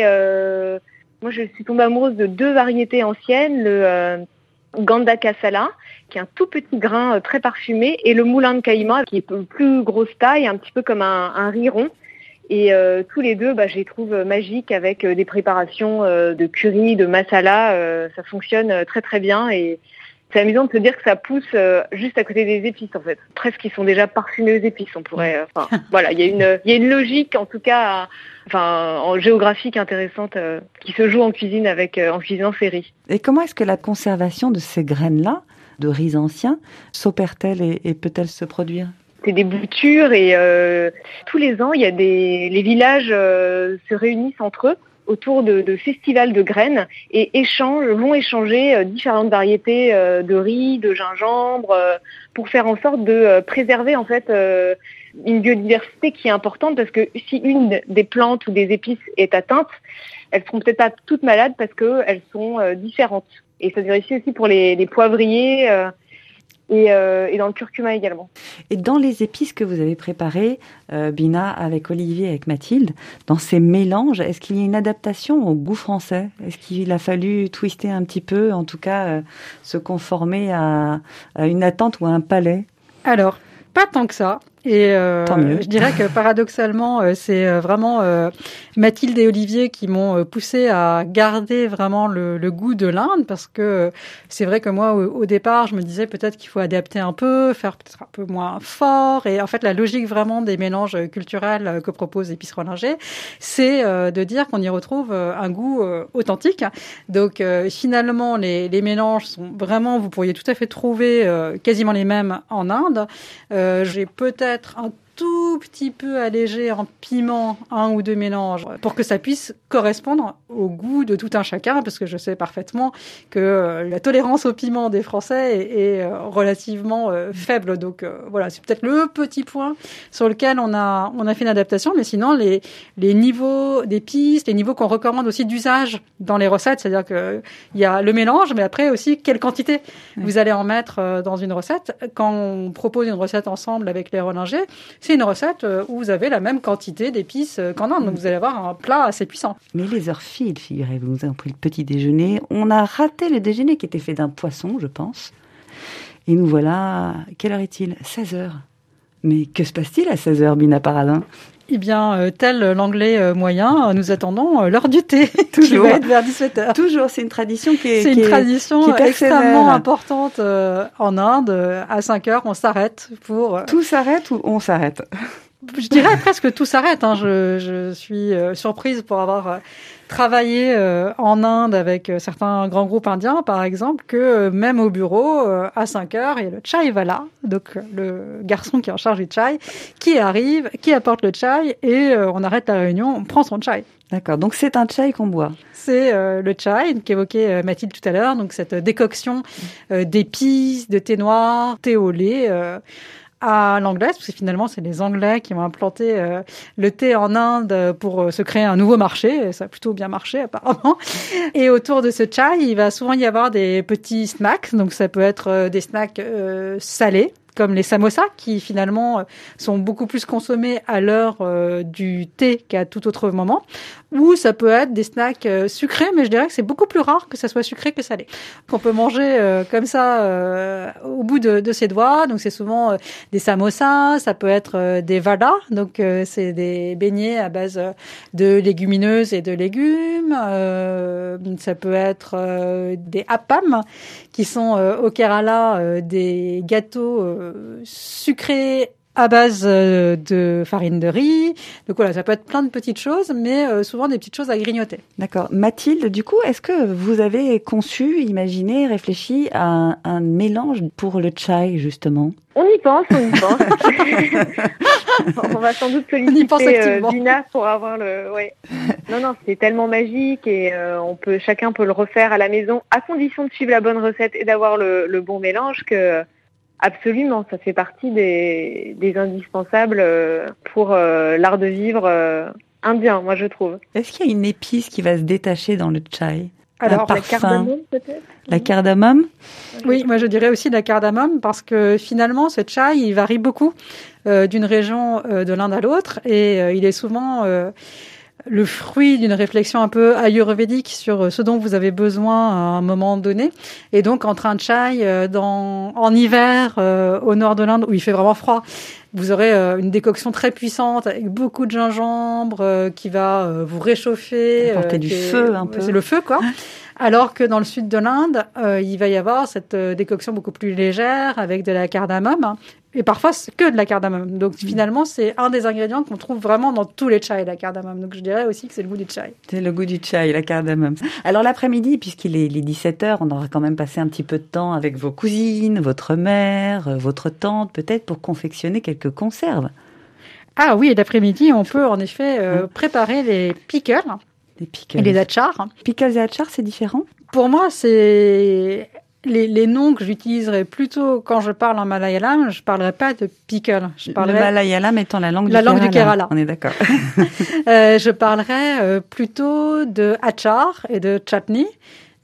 moi je suis tombée amoureuse de deux variétés anciennes, le Gandakasala, qui est un tout petit grain très parfumé, et le Moulin de Kaima, qui est plus grosse taille, un petit peu comme un riz rond. Et tous les deux, je les trouve magiques avec des préparations de curry, de masala. Ça fonctionne très très bien, et c'est amusant de se dire que ça pousse juste à côté des épices en fait. Presque ils sont déjà parfumés aux épices, on pourrait. Voilà, il y a une logique en tout cas, en géographique intéressante qui se joue en cuisine en cuisinant ces riz. Et comment est-ce que la conservation de ces graines-là, de riz anciens, s'opère-t-elle et peut-elle se produire ? C'est des boutures, et tous les ans, les villages se réunissent entre eux autour de festivals de graines et vont échanger différentes variétés de riz, de gingembre, pour faire en sorte de préserver en fait une biodiversité qui est importante, parce que si une des plantes ou des épices est atteinte, elles seront peut-être pas toutes malades parce qu'elles sont différentes. Et ça veut dire ici aussi pour les poivriers. et dans le curcuma également. Et dans les épices que vous avez préparées, Bina, avec Olivier, avec Mathilde, dans ces mélanges, est-ce qu'il y a une adaptation au goût français? Est-ce qu'il a fallu twister un petit peu, en tout cas se conformer à une attente ou à un palais? Alors, pas tant que ça. Et Tant mieux. je dirais que paradoxalement, c'est vraiment Mathilde et Olivier qui m'ont poussé à garder vraiment le goût de l'Inde, parce que c'est vrai que moi, au départ, je me disais peut-être qu'il faut adapter un peu, faire peut-être un peu moins fort. Et en fait, la logique vraiment des mélanges culturels que propose Épices Rollinger, c'est de dire qu'on y retrouve un goût authentique. Donc finalement, les mélanges sont vraiment, vous pourriez tout à fait trouver quasiment les mêmes en Inde. J'ai peut-être un tout petit peu allégé en piment un ou deux mélanges pour que ça puisse correspondre au goût de tout un chacun, parce que je sais parfaitement que la tolérance au piment des Français est relativement faible. Donc voilà, c'est peut-être le petit point sur lequel on a fait une adaptation, mais sinon les niveaux d'épices, les niveaux qu'on recommande aussi d'usage dans les recettes, c'est-à-dire que il y a le mélange, mais après aussi quelle quantité vous allez en mettre dans une recette. Quand on propose une recette ensemble avec les Rollinger, c'est une recette où vous avez la même quantité d'épices qu'en Inde. Donc vous allez avoir un plat assez puissant. Mais les heures filent, figurez-vous. Nous avons pris le petit déjeuner. On a raté le déjeuner qui était fait d'un poisson, je pense. Et nous voilà... Quelle heure est-il? 16h. Mais que se passe-t-il à 16h, Bina Paradin? Eh bien, tel l'anglais moyen, nous attendons l'heure du thé, Toujours. qui va être vers 17h. Toujours, c'est une tradition qui est C'est une tradition qui est extrêmement personnelle. importante en Inde. À 5h, on s'arrête pour... Tout s'arrête ou on s'arrête? Je dirais presque tout s'arrête. Je suis surprise pour avoir travaillé en Inde avec certains grands groupes indiens, par exemple, que même au bureau, à 5h, il y a le chai vala, donc le garçon qui est en charge du chai, qui arrive, qui apporte le chai, et on arrête la réunion, on prend son chai. D'accord, donc c'est un chai qu'on boit. C'est le chai qu'évoquait Mathilde tout à l'heure, donc cette décoction d'épices, de thé noir, thé au lait, à l'anglaise, parce que finalement, c'est les Anglais qui ont implanté le thé en Inde pour se créer un nouveau marché. Et ça a plutôt bien marché, apparemment. Et autour de ce chai, il va souvent y avoir des petits snacks. Donc, ça peut être des snacks salés, comme les samosas, qui finalement sont beaucoup plus consommés à l'heure du thé qu'à tout autre moment. Ou ça peut être des snacks sucrés, mais je dirais que c'est beaucoup plus rare que ça soit sucré que salé. Qu'on peut manger comme ça au bout de ses doigts. Donc c'est souvent des samosas, ça peut être des vadas, donc c'est des beignets à base de légumineuses et de légumes. Ça peut être des appam, qui sont au Kerala des gâteaux sucrés à base de farine de riz. Donc voilà, ça peut être plein de petites choses, mais souvent des petites choses à grignoter. D'accord. Mathilde, du coup, est-ce que vous avez conçu, imaginé, réfléchi à un mélange pour le chai, justement? On y pense. On va sans doute solliciter Bina pour avoir le... Ouais. Non, c'est tellement magique et chacun peut le refaire à la maison, à condition de suivre la bonne recette et d'avoir le bon mélange que... Absolument, ça fait partie des indispensables pour l'art de vivre indien, moi je trouve. Est-ce qu'il y a une épice qui va se détacher dans le chai? Alors, la cardamome peut-être? La cardamome? Oui, moi je dirais aussi la cardamome, parce que finalement ce chai, il varie beaucoup d'une région de l'Inde à l'autre, et il est souvent... le fruit d'une réflexion un peu ayurvédique sur ce dont vous avez besoin à un moment donné. Et donc, entre un chai en hiver au nord de l'Inde, où il fait vraiment froid, vous aurez une décoction très puissante avec beaucoup de gingembre qui va vous réchauffer. Apporter du feu un peu. C'est le feu, quoi. Alors que dans le sud de l'Inde, il va y avoir cette décoction beaucoup plus légère avec de la cardamome. Et parfois, c'est que de la cardamome. Donc, finalement, c'est un des ingrédients qu'on trouve vraiment dans tous les chais, la cardamome. Donc, je dirais aussi que c'est le goût du chai. C'est le goût du chai, la cardamome. Alors, l'après-midi, puisqu'il est 17h, on aura quand même passé un petit peu de temps avec vos cousines, votre mère, votre tante, peut-être, pour confectionner quelques conserves. Ah oui, et l'après-midi, on peut en effet préparer les pickles. Les pickles. Et les achars. Pickles et achars, c'est différent? Pour moi, c'est... Les noms que j'utiliserais plutôt quand je parle en malayalam, je parlerai pas de pickle. Le malayalam étant la langue du Kerala. On est d'accord. Je parlerai plutôt de achar et de chutney,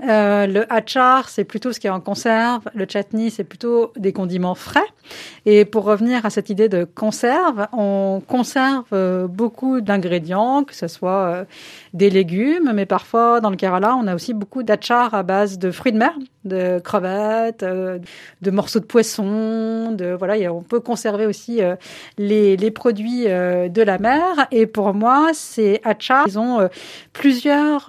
Le achar, c'est plutôt ce qui est en conserve. Le chutney, c'est plutôt des condiments frais. Et pour revenir à cette idée de conserve, on conserve beaucoup d'ingrédients, que ce soit des légumes, mais parfois, dans le Kerala, on a aussi beaucoup d'achar à base de fruits de mer, de crevettes, de morceaux de poisson, on peut conserver aussi les produits de la mer. Et pour moi, ces achars, ils ont plusieurs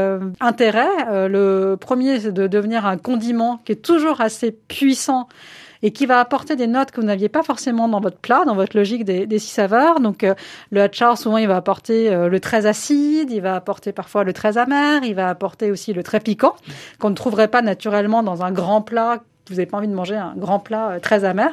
intérêts. Le premier, c'est de devenir un condiment qui est toujours assez puissant et qui va apporter des notes que vous n'aviez pas forcément dans votre plat, dans votre logique des 6 saveurs. Donc, le achar, souvent, il va apporter le très acide, il va apporter parfois le très amer, il va apporter aussi le très piquant, qu'on ne trouverait pas naturellement dans un grand plat. Vous n'avez pas envie de manger un grand plat très amer.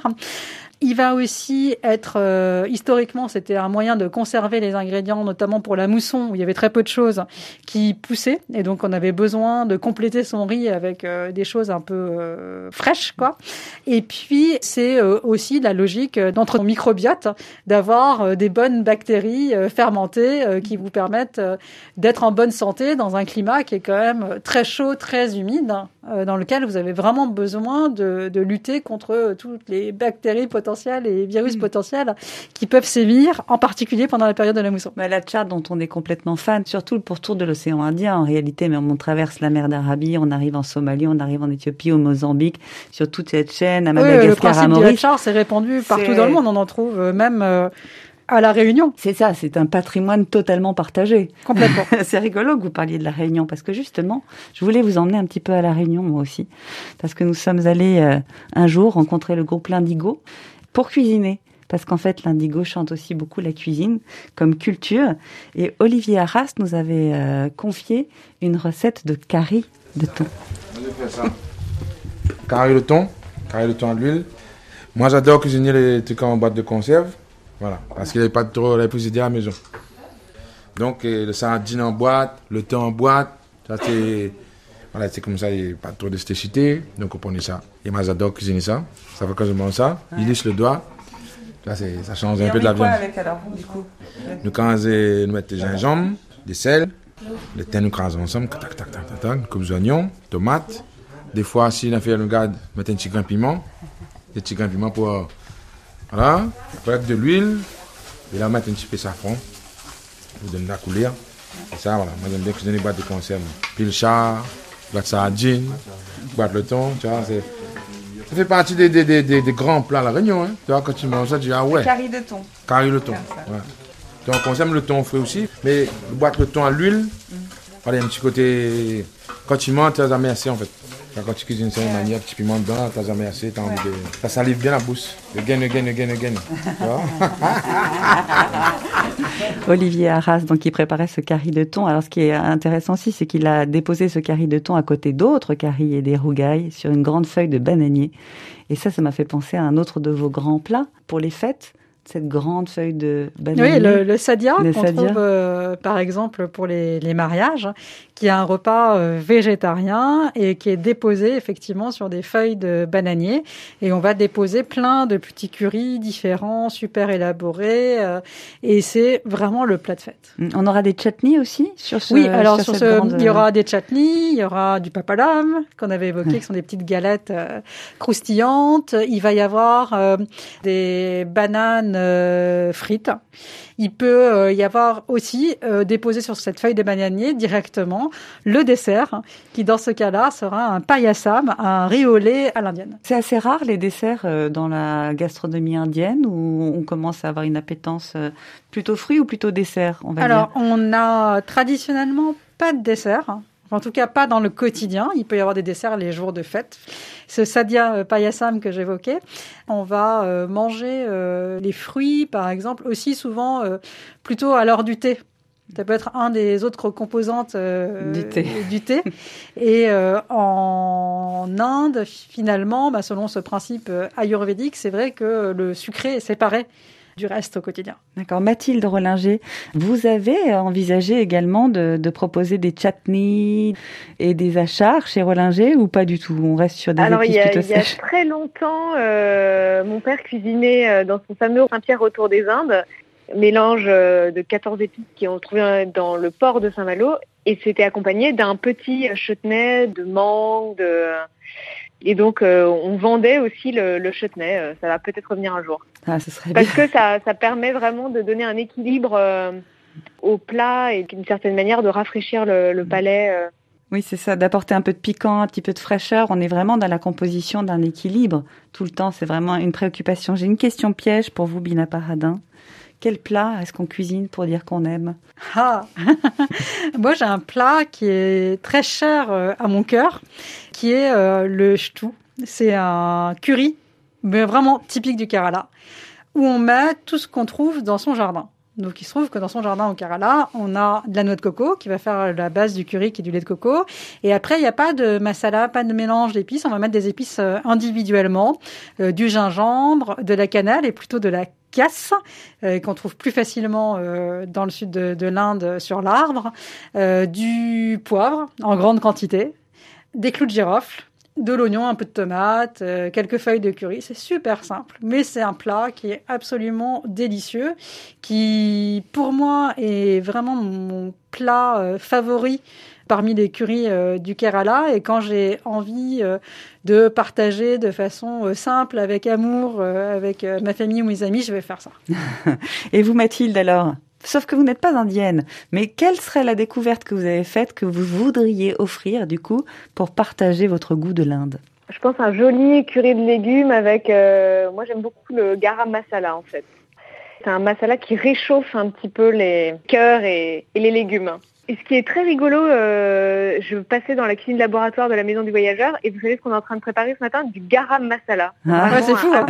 Il va aussi être, historiquement, c'était un moyen de conserver les ingrédients, notamment pour la mousson, où il y avait très peu de choses qui poussaient. Et donc, on avait besoin de compléter son riz avec des choses un peu fraîches, quoi. Et puis, c'est aussi la logique d'entre ton microbiote, d'avoir des bonnes bactéries fermentées qui vous permettent d'être en bonne santé dans un climat qui est quand même très chaud, très humide, dans lequel vous avez vraiment besoin de lutter contre toutes les bactéries potentielles et virus potentiels qui peuvent sévir, en particulier pendant la période de la mousson. L'achar dont on est complètement fan, surtout le pourtour de l'océan Indien en réalité, mais on traverse la mer d'Arabie, on arrive en Somalie, on arrive en Éthiopie, au Mozambique, sur toute cette chaîne, à Madagascar, le principe à du Maurice. achar, c'est répandu partout dans le monde, on en trouve même à La Réunion. C'est ça, c'est un patrimoine totalement partagé. Complètement. C'est rigolo que vous parliez de La Réunion, parce que justement, je voulais vous emmener un petit peu à La Réunion, moi aussi, parce que nous sommes allés un jour rencontrer le groupe L'Indigo pour cuisiner. Parce qu'en fait, l'Indigo chante aussi beaucoup la cuisine comme culture. Et Olivier Arras nous avait confié une recette de curry de thon. Je vais faire ça. Curry de thon à l'huile. Moi, j'adore cuisiner les trucs en boîte de conserve. Voilà, parce qu'il n'y avait pas trop d'électricité à la maison. Donc, le sardine en boîte, le thon en boîte, ça c'est comme ça, il n'y a pas trop d'électricité. Donc, on prenait ça. Et moi, j'adore cuisiner ça. Ça fait quand je mange ça, il lisse le doigt. Ça change un peu de la viande. Avec alors, du coup Nous, quand nous mettons des gingembre, des sel, le thym, nous crasons ensemble, tac, coupe d'oignons, tomates. Des fois, si on fait le garde, mettre un petit grain de piment. Des petits grains de piment pour. Voilà. Après, avec de l'huile. Et là, mettre un petit peu de safran. Pour donner la couleur. Et ça, voilà. Moi, j'aime bien cuisiner les boîtes de conserve. Puis le char, boîte de sardine, boîte le thon, tu vois, ça fait partie des grands plats à La Réunion. Hein. Tu vois, quand tu manges ça, tu dis ah ouais. Curry de thon. Curry de thon. Ouais. Donc, on consomme le thon frais aussi. Mais boîte le thon à l'huile, voilà, il y a un petit côté. Quand tu manges, tu as jamais assez en fait. Quand tu cuisines ça de manière, petit piment dedans, tu n'as jamais assez. T'as envie de. Ça salive bien la bouche. Again. Olivier Arras, donc, il préparait ce curry de thon. Alors, ce qui est intéressant aussi, c'est qu'il a déposé ce curry de thon à côté d'autres currys et des rougailles sur une grande feuille de bananier. Et ça m'a fait penser à un autre de vos grands plats pour les fêtes. Cette grande feuille de bananier. Oui, le sadia, qu'on trouve par exemple pour les mariages, qui est un repas végétarien et qui est déposé effectivement sur des feuilles de bananier. Et on va déposer plein de petits currys différents, super élaborés. Et c'est vraiment le plat de fête. On aura des chutneys aussi sur ce. Oui, alors il y aura des chutneys, il y aura du papalam qu'on avait évoqué, qui sont des petites galettes croustillantes. Il va y avoir des bananes frites. Il peut y avoir aussi déposé sur cette feuille de bananier directement le dessert, qui dans ce cas-là sera un payasam, un riz au lait à l'indienne. C'est assez rare les desserts dans la gastronomie indienne, où on commence à avoir une appétence plutôt fruits ou plutôt dessert, on va dire. Alors, on n'a traditionnellement pas de dessert. En tout cas, pas dans le quotidien. Il peut y avoir des desserts les jours de fête. Ce sadia payasam que j'évoquais, on va manger les fruits, par exemple, aussi souvent plutôt à l'heure du thé. Ça peut être un des autres composantes du thé. Et en Inde, finalement, selon ce principe ayurvédique, c'est vrai que le sucré est séparé du reste au quotidien. D'accord. Mathilde Rollinger, vous avez envisagé également de proposer des chutneys et des achars chez Rollinger ou pas du tout? On reste sur des épices plutôt sèches. Il y a très longtemps, mon père cuisinait dans son fameux Saint-Pierre autour des Indes. mélange de 14 épices qu'on trouvait dans le port de Saint-Malo. Et c'était accompagné d'un petit chutney de mangue. Et donc, on vendait aussi le chutney. Ça va peut-être revenir un jour. Ah, ce serait Parce bien. que ça permet vraiment de donner un équilibre au plat et d'une certaine manière de rafraîchir le palais. Oui, c'est ça, d'apporter un peu de piquant, un petit peu de fraîcheur. On est vraiment dans la composition d'un équilibre. Tout le temps, c'est vraiment une préoccupation. J'ai une question piège pour vous, Bina Paradin. Quel plat est-ce qu'on cuisine pour dire qu'on aime ? Ah Moi, j'ai un plat qui est très cher à mon cœur, qui est le ch'tou. C'est un curry, mais vraiment typique du Kerala, où on met tout ce qu'on trouve dans son jardin. Donc, il se trouve que dans son jardin au Kerala, on a de la noix de coco qui va faire la base du curry, qui est du lait de coco. Et après, il n'y a pas de masala, pas de mélange d'épices. On va mettre des épices individuellement, du gingembre, de la cannelle et plutôt de la casse, qu'on trouve plus facilement dans le sud de l'Inde sur l'arbre, du poivre en grande quantité, des clous de girofle, de l'oignon, un peu de tomate, quelques feuilles de curry. C'est super simple, mais c'est un plat qui est absolument délicieux, qui pour moi est vraiment mon plat favori parmi les currys du Kerala. Et quand j'ai envie de partager de façon simple, avec amour, avec ma famille ou mes amis, je vais faire ça. Et vous, Mathilde, alors ? Sauf que vous n'êtes pas indienne, mais quelle serait la découverte que vous avez faite, que vous voudriez offrir, du coup, pour partager votre goût de l'Inde ? Je pense un joli curry de légumes avec... moi, j'aime beaucoup le garam masala, en fait. C'est un masala qui réchauffe un petit peu les cœurs et les légumes. Et ce qui est très rigolo, je passais dans la cuisine laboratoire de la Maison du Voyageur et vous savez ce qu'on est en train de préparer ce matin ? Du garam masala. Ah. Ouais, c'est fou, hein.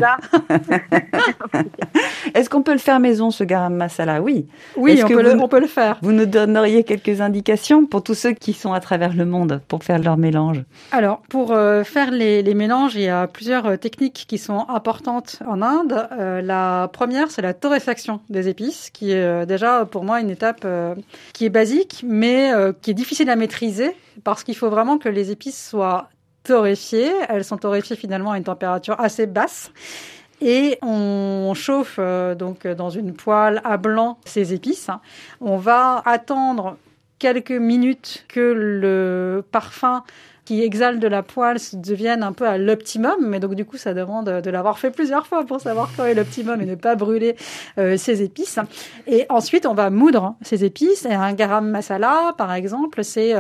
Est-ce qu'on peut le faire maison, ce garam masala ? Oui. Oui, Est-ce on que peut le faire. Vous nous donneriez quelques indications pour tous ceux qui sont à travers le monde pour faire leur mélange ? Alors, pour faire les mélanges, il y a plusieurs techniques qui sont importantes en Inde. La première, c'est la torréfaction des épices, qui est déjà pour moi une étape qui est basique, mais qui est difficile à maîtriser, parce qu'il faut vraiment que les épices soient torréfiées. Elles sont torréfiées finalement à une température assez basse. Et on chauffe donc dans une poêle à blanc ces épices. On va attendre quelques minutes que le parfum qui exhale de la poêle devienne un peu à l'optimum, mais donc du coup ça demande de l'avoir fait plusieurs fois pour savoir quand est l'optimum et ne pas brûler ces épices. Et ensuite on va moudre ces épices. Et un garam masala par exemple, c'est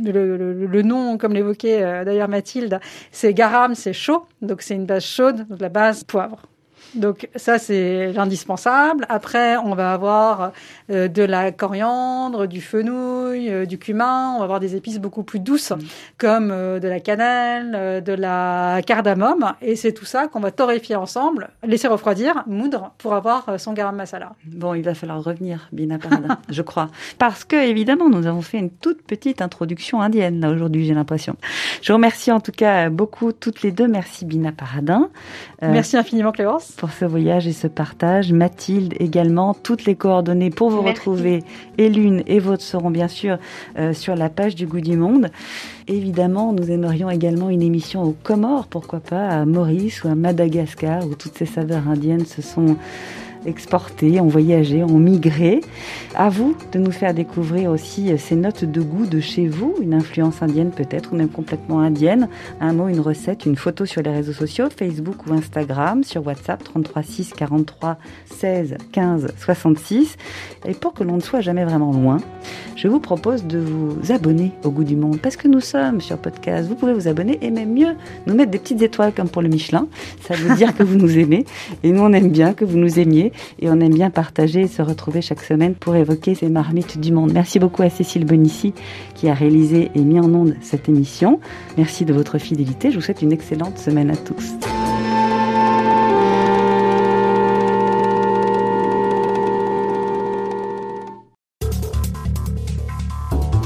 le nom, comme l'évoquait d'ailleurs Mathilde, c'est garam, c'est chaud, donc c'est une base chaude, donc la base poivre. Donc ça, c'est l'indispensable. Après, on va avoir de la coriandre, du fenouil, du cumin. On va avoir des épices beaucoup plus douces, comme de la cannelle, de la cardamome. Et c'est tout ça qu'on va torréfier ensemble, laisser refroidir, moudre, pour avoir son garam masala. Bon, il va falloir revenir, Bina Paradin, je crois. Parce que, évidemment, nous avons fait une toute petite introduction indienne, là, aujourd'hui, j'ai l'impression. Je vous remercie en tout cas beaucoup, toutes les deux. Merci, Bina Paradin. Merci infiniment, Clémence. Pour ce voyage et ce partage. Mathilde également, toutes les coordonnées pour vous retrouver, et l'une et votre seront bien sûr sur la page du Goût du Monde. Évidemment, nous aimerions également une émission aux Comores, pourquoi pas, à Maurice ou à Madagascar, où toutes ces saveurs indiennes se sont exportées, ont voyagé, ont migré. À vous de nous faire découvrir aussi ces notes de goût de chez vous, une influence indienne peut-être, ou même complètement indienne. Un mot, une recette, une photo sur les réseaux sociaux, Facebook ou Instagram, sur WhatsApp 33 6 43 16 15 66. Et pour que l'on ne soit jamais vraiment loin, je vous propose de vous abonner au Goût du Monde, parce que nous sommes sur podcast. Vous pouvez vous abonner et même mieux, nous mettre des petites étoiles comme pour le Michelin. Ça veut dire que vous nous aimez et nous on aime bien que vous nous aimiez et on aime bien partager et se retrouver chaque semaine pour évoquer ces marmites du monde. Merci beaucoup à Cécile Bonissi qui a réalisé et mis en onde cette émission. Merci de votre fidélité. Je vous souhaite une excellente semaine à tous.